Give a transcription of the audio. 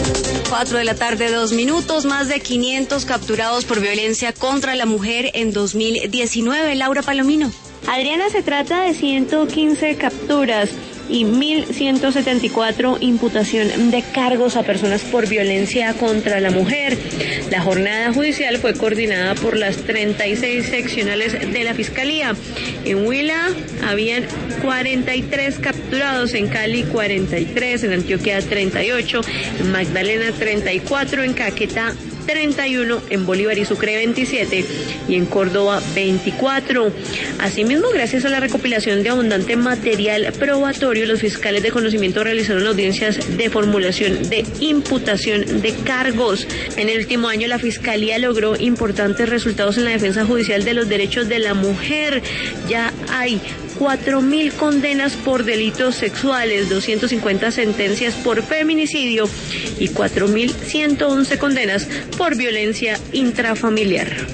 4:02 p.m, más de 500 capturados por violencia contra la mujer en 2019. Laura Palomino. Adriana, se trata de 115 capturas y 1.174 imputación de cargos a personas por violencia contra la mujer. La jornada judicial fue coordinada por las 36 seccionales de la Fiscalía. En Huila habían 43 capturados, en Cali 43, en Antioquia 38, en Magdalena 34, en Caquetá 31, en Bolívar y Sucre 27 y en Córdoba 24. Asimismo, gracias a la recopilación de abundante material probatorio, los fiscales de conocimiento realizaron audiencias de formulación de imputación de cargos. En el último año, la Fiscalía logró importantes resultados en la defensa judicial de los derechos de la mujer. Ya hay 4.000 condenas por delitos sexuales, 250 sentencias por feminicidio y 4.111 condenas por violencia intrafamiliar.